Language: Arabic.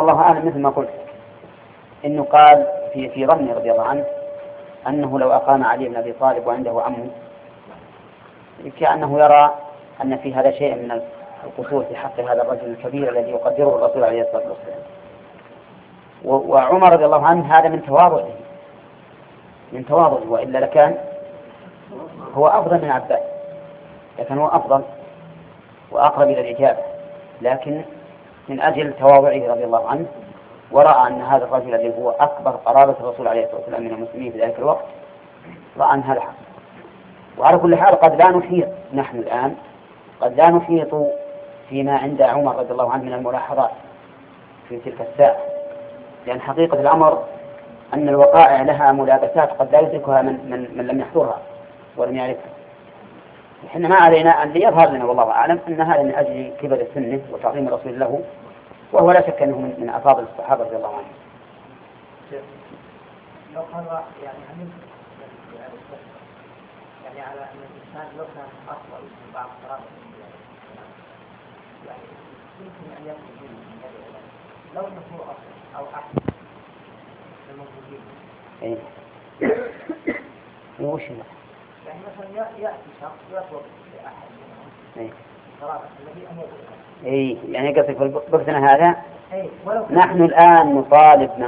والله أعلم مثل ما قلت إنه قال في ظني رضي الله عنه أنه لو أقام علي بن أبي طالب وعنده عمه كأنه يرى أن في هذا شيء من القصور في حق هذا الرجل الكبير الذي يقدره الرسول عليه الصلاة والسلام. وعمر رضي الله عنه هذا من تواضعه وإلا لكان هو أفضل من عباس، لكن هو أفضل وأقرب إلى الإجابة، لكن من أجل تواضعه رضي الله عنه ورأى أن هذا الرجل الذي هو أكبر قرابة الرسول عليه الصلاة والسلام من المسلمين في ذلك الوقت رأى أن هذا حق. وعلى كل حال قد لا نحيط نحن الآن فيما عند عمر رضي الله عنه من الملاحظات في تلك الساعة، لأن حقيقة الأمر أن الوقائع لها ملابسات قد لا يدركها من لم يحضرها ولم يعرفها. إحنا ما علينا أن ليظهر لنا والله أعلم أن هذا من أجل كبر سنه وتعظيم الرسول له، وهو لا شك أنه من أفاضل الصحابة رضي الله عنهم. لو كان يعني على أن الإنسان لو كان أفضل من بعض قرابة يعني يمكن أن يكون من لو أنه هو أفضل أو أحسن الموجودين. وش يعني مثلا يأتي شخص ويطلب لأحد منهم قرابة الذي أمره. يعني قصدك في وقتنا هذا نحن الآن نطالب